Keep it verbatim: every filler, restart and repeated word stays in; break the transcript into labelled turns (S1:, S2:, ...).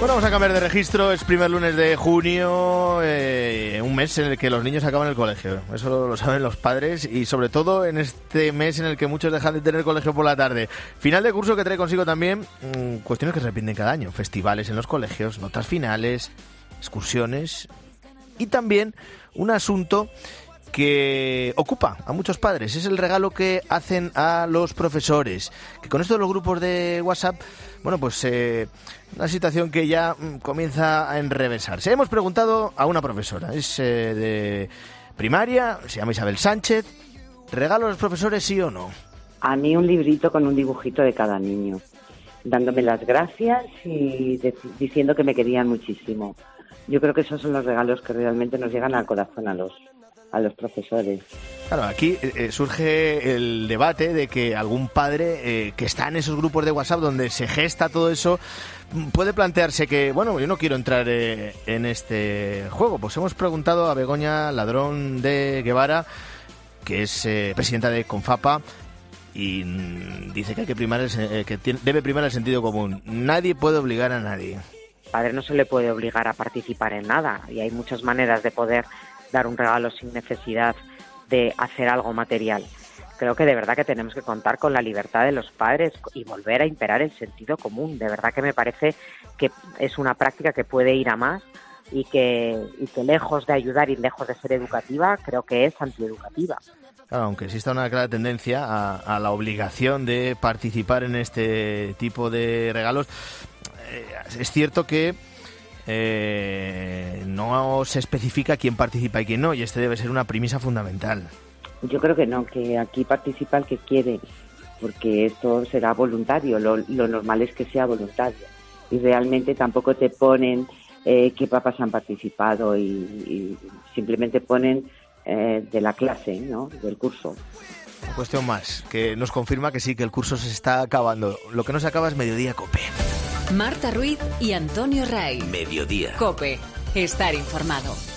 S1: Bueno, vamos a cambiar de registro. Es primer lunes de junio, eh, un mes en el que los niños acaban el colegio. Eso lo saben los padres y sobre todo en este mes en el que muchos dejan de tener colegio por la tarde. Final de curso que trae consigo también mmm, cuestiones que se repiten cada año. Festivales en los colegios, notas finales, excursiones y también un asunto que ocupa a muchos padres. Es el regalo que hacen a los profesores. Que con esto de los grupos de WhatsApp, bueno, pues eh, una situación que ya mm, comienza a enrevesarse. Hemos preguntado a una profesora, es eh, de primaria, se llama Isabel Sánchez. ¿Regalo a los profesores sí o no?
S2: A mí un librito con un dibujito de cada niño, dándome las gracias y de- diciendo que me querían muchísimo. Yo creo que esos son los regalos que realmente nos llegan al corazón a los a los profesores.
S1: Claro, aquí eh, surge el debate de que algún padre eh, que está en esos grupos de WhatsApp donde se gesta todo eso puede plantearse que, bueno, yo no quiero entrar eh, en este juego. Pues hemos preguntado a Begoña Ladrón de Guevara, que es eh, presidenta de Confapa, y mm, dice que hay que primar el, eh, que tiene, debe primar el sentido común. Nadie puede obligar a nadie.
S3: Al padre no se le puede obligar a participar en nada y hay muchas maneras de poder dar un regalo sin necesidad de hacer algo material. Creo que de verdad que tenemos que contar con la libertad de los padres y volver a imperar el sentido común. De verdad que me parece que es una práctica que puede ir a más y que, y que lejos de ayudar y lejos de ser educativa, creo que es antieducativa.
S1: Claro, aunque exista una clara tendencia a, a la obligación de participar en este tipo de regalos, eh, es cierto que eh, no se especifica quién participa y quién no, y este debe ser una premisa fundamental.
S2: Yo creo que no, que aquí participa el que quiere, porque esto será voluntario, lo, lo normal es que sea voluntario. Y realmente tampoco te ponen eh, qué papas han participado y, y simplemente ponen eh, de la clase, ¿no?, del curso.
S1: Una cuestión más, que nos confirma que sí, que el curso se está acabando. Lo que no se acaba es Mediodía Cope.
S4: Marta Ruiz y Antonio Ray.
S5: Mediodía.
S4: Cope. Estar informado.